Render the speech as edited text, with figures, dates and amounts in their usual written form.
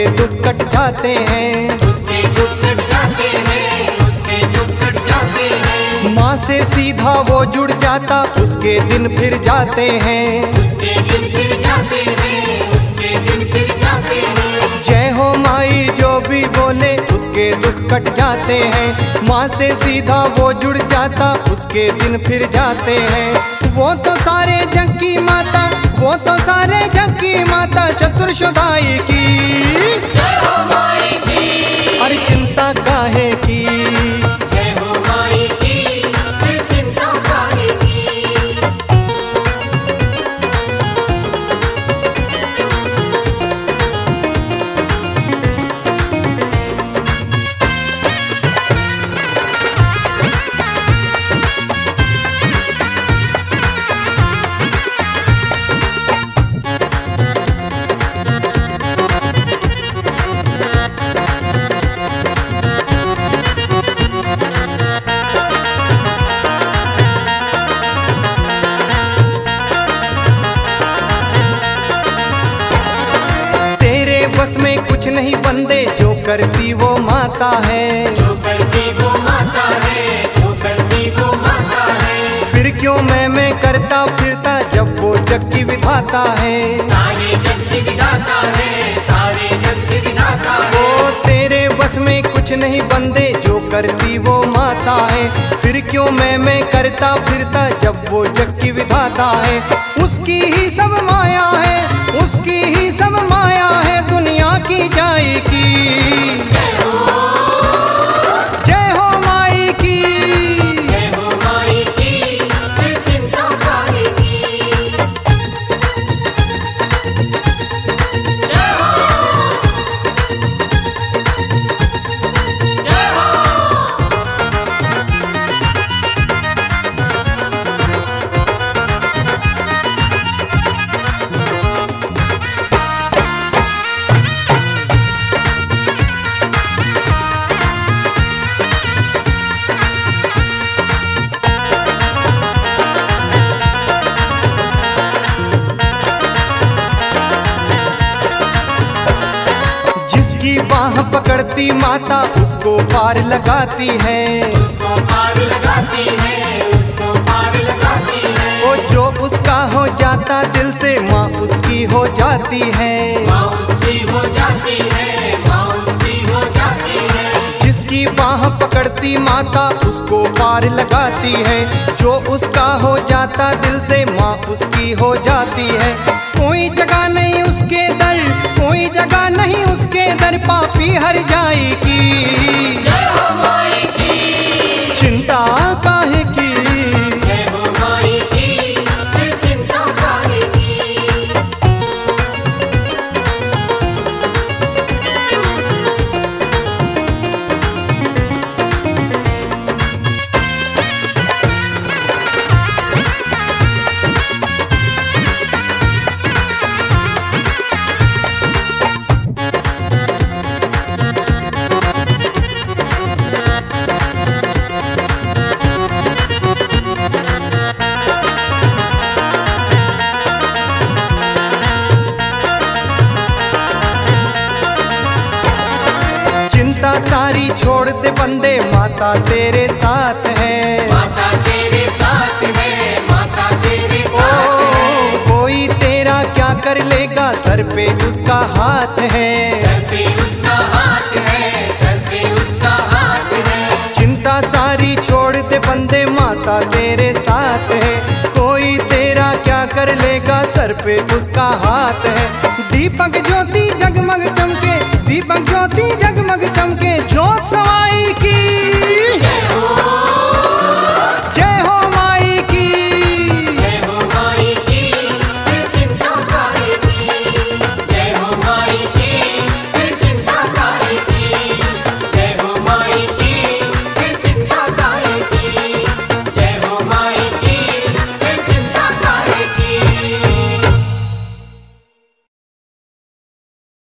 दुख कट जाते हैं, उसके दुख कट जाते हैं, उसके दुख कट जाते हैं। माँ से सीधा वो जुड़ जाता, उसके दिन फिर जाते हैं, उसके दिन फिर जाते हैं, उसके दिन फिर जाते हैं। जय हो माई जो भी बोले उसके दुख कट जाते हैं। माँ से सीधा वो जुड़ जाता, उसके दिन फिर जाते हैं। वो तो सारे जग की माता, वो तो सारे जग की माता चतुर्शुदाई की। जय हो माई की, अरे चिंता काहे की, जय हो माई की, फिर चिंता काहे की। बस में कुछ नहीं बंदे, जो करती वो माता है, जो करती वो माता है, जो करती वो माता है। फिर क्यों मैं करता फिरता जब वो जग की विधाता है। सारे जग की विधाता है, सारे जग की विधाता है। ओ तेरे बस में कुछ नहीं बंदे, जो करती वो माता है, फिर क्यों मैं करता फिरता जब वो जग की विधाता है। उसकी ही सब माया है, उसकी ही सब माया है, दुनिया की जाई की। जय हो माई की, जय हो माई की, फिर चिंता काहे की। जय हो, जय हो। जिसकी बाह पकड़ती माता उसको पार लगाती है, उसको पार लगाती है, उसको पार लगाती है। वो जो उसका हो जाता दिल से, माँ उसकी हो जाती है। माँ उसकी हो जाती है, माँ उसकी हो जाती है। जिसकी बाह पकड़ती माता उसको पार लगाती है, जो उसका हो जाता दिल से, माँ उसकी हो जाती है। कोई जगह नहीं उसके दर, कोई जगह नहीं उसके दर, पापी हर जाई की। जय हो माई की, चिंता काहे की, जय हो माई की, फिर चिंता काहे की। चिंता सारी छोड़ दे बंदे, माता तेरे साथ है। माता तेरे साथ है, माता तेरे ओ साथ है। कोई तेरा क्या कर लेगा, सर पे उसका हाथ है। सर पे उसका हाथ है, सर पे उसका हाथ है। चिंता सारी छोड़ दे बंदे, माता तेरे साथ है। कोई तेरा क्या कर लेगा, सर पे उसका हाथ है। दीपक ज्योति जगमग चमके, दीपक ज्योति जगमग चमके, ज्योत सवाई की।